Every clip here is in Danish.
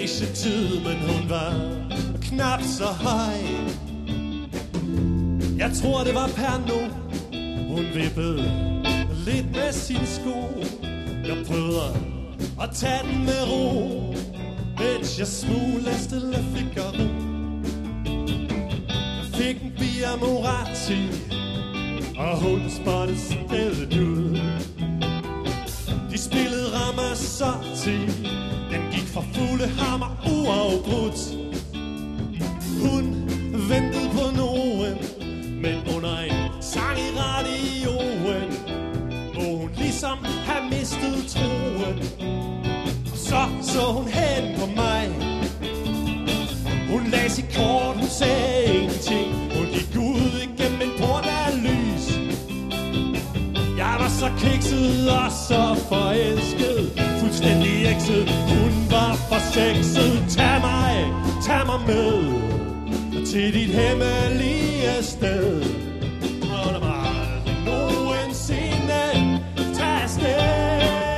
gymnasietid, men hun var knap så høj. Jeg tror det var Pernod, hun vippede lidt med sine sko. Jeg prøvede at tage den med ro, mens jeg smuglastede La Figaro. Jeg fik en Bia Moratti, og hun spottede stedet ud. De spillede Ramazzotti, den gik for fulde hammer uafbrudt. Hun ventede på nogen, men under en sang i radioen må hun ligesom have mistet troen. Så hun hen på mig. Hun lagde sit kort, hun sagde ingenting. Hun gik ud igennem en port af lys. Jeg var så kikset og så forelsket, fuldstændig ekset. Hun var for sexet. Tag mig med til dit hemmelige sted. Og der var aldrig nogensinde tage afsted.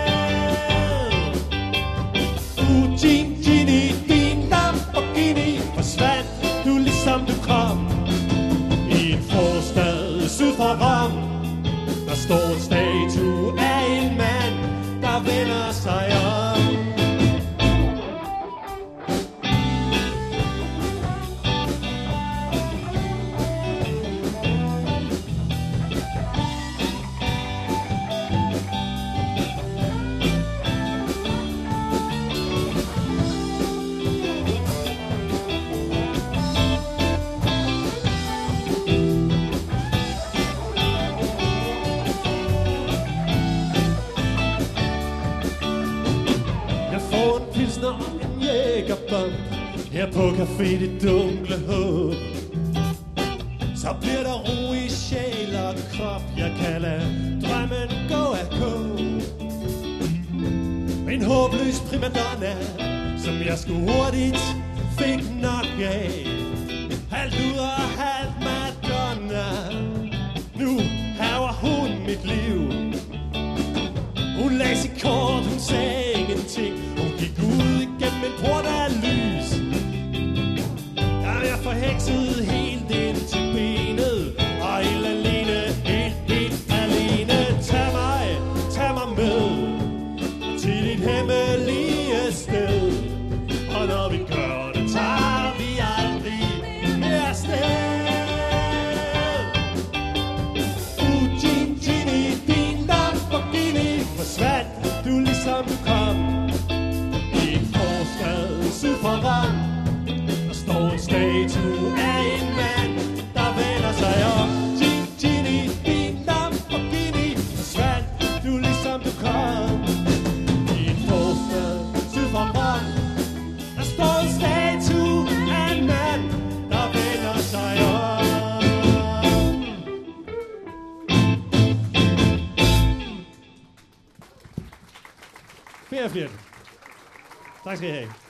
Gini, din Lamborghini, forsvandt du ligesom du kom. I en forstad syd for Rom, der står en statue af en mand, der vender sig om. En jægerbomb her på café Det Dunkle Håb. Så bliver der ro i sjæl og krop. Jeg kan lade drømmen gå af kog. En håbløs primadonna, som jeg sgu hurtigt fik nok af. Halvt ud og halvt Madonna. Nu haver hun mit liv. Hun lagde sit kort, hun sagde ingenting. Hun gik ud igennem en port af lys. Jeg er forhekset helt ind til benet, og helt alene, helt alene. Tag mig med til dit hemmelige sted. Og når vi gør det, tager vi aldrig mere afsted. Gini, din Lamborghini, forsvandt du ligesom du kom. I en forstad syd for Rom, der står en statue af en mand, der vender sig om. Gini, din Lamborghini, forsvandt du ligesom du kom. I en forstad syd for Rom, der står en statue af en mand, der vender sig om. Ferie. Tak skal I have.